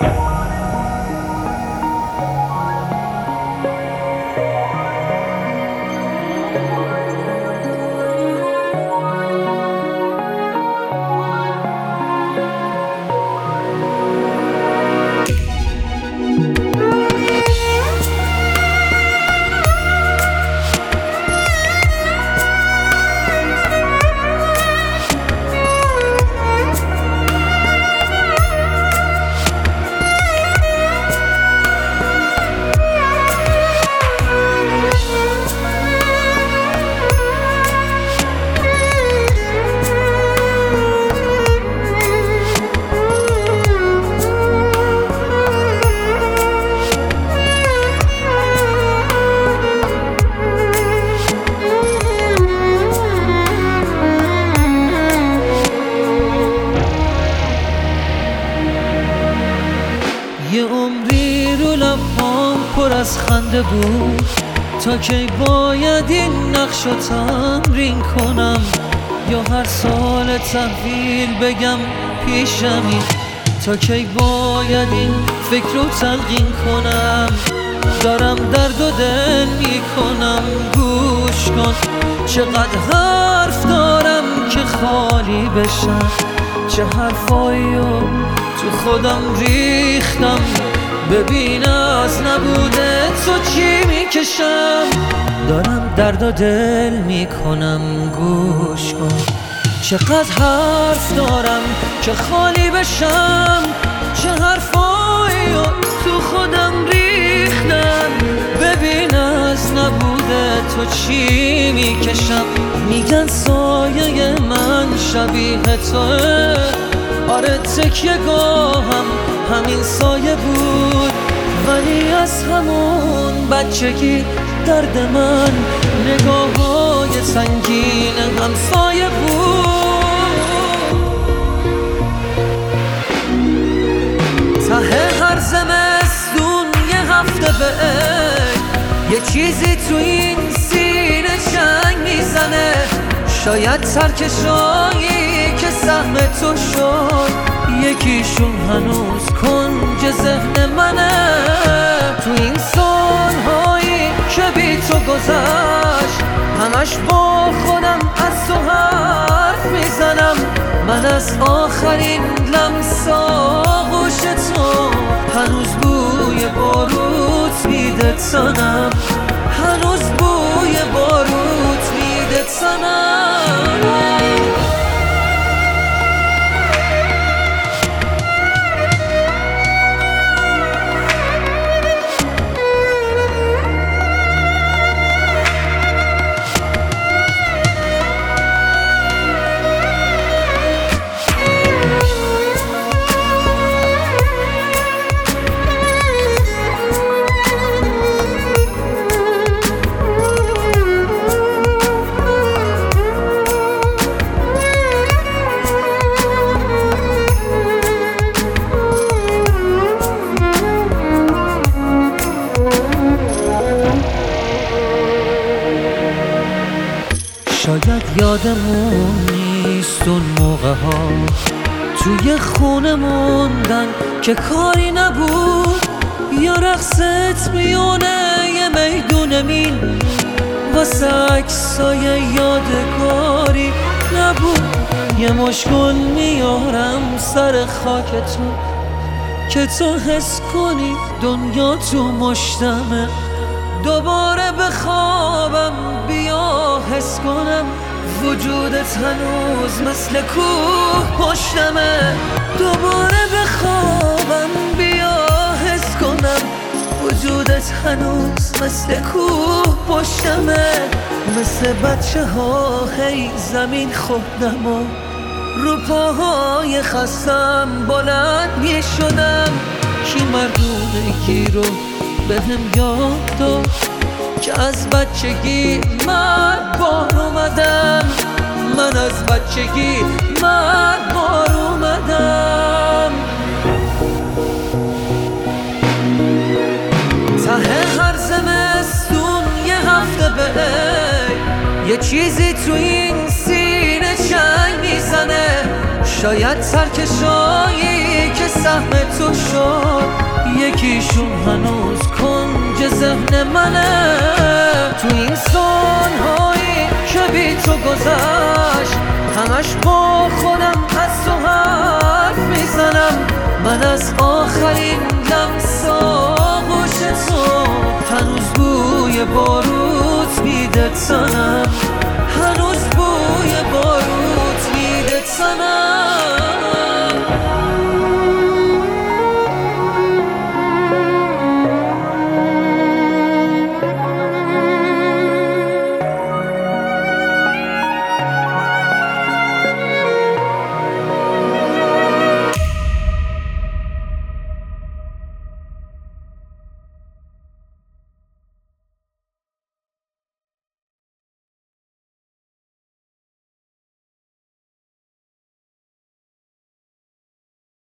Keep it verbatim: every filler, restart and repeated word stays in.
یه عمری رو لبام پر از خنده بود، تا کی باید این نقش رو تمرین کنم، یا هر سال تحویل بگم پیشمی، تا کی باید این فکر رو تلقین کنم. دارم درد و دل میکنم، گوش کن چقدر حرف دارم که خالی بشم، چه حرفایی رو تو خودم ریختم. ببین از نبوده تو چی میکشم، دارم درد و دل میکنم، گوش کن چقدر حرف دارم که خالی بشم، چه حرفایی رو تو خودم ریختم. ببین از نبوده تو چی میکشم، میگن سایه من شبیه توه، آره تکیه گاهم همین سایه بود، ولی از همون بچگی درد من نگاه‌های سنگین همسایه بود. ته هر زمستون یه هفته بعد یه چیزی تو این سینه جنگ میزنه، شاید سرکشایی که سهم تو شد یکیشون هنوز کنج ذهن منه. تو این سالهایی که بی تو گذشت همش با خودم از تو حرف میزنم، من از آخرین لمس آغوش تو هنوز بوی باروت میده تنم، هنوز بوی باروت میده تنم. شاید یادمون نیست اون موقع ها توی خونه موندن که کاری نبود، یا رقصت میونه یه میدون مین واسه عکسای یادگاری نبود. یه مشکل میارم سر خاک تو که تو حس کنی دنیا تو مشتمه، دوباره بخوابم بیا حس کنم وجودت هنوز مثل کوه پشتمه، دوباره بخوابم بیا حس کنم وجودت هنوز مثل کوه پشتمه. مثل بچه ها هی زمین خوردم و رو پاهای خستم بلند می شدم، کی مردونگی رو بهم یاد داد که از بچگی من بار اومدم، من از بچگی من بار اومدم. ته هر زمستون یه هفته بعد یه چیزی تو این سینه جنگ میزنه، شاید سرکشایی که سهم تو شد یکیشون هنوز کنج ذهن منه. تو این سالهایی که بی تو گذشت همش با خودم از تو حرف میزنم. من از آخرین لمس آغوش تو هنوز بوی باروت میده تنم.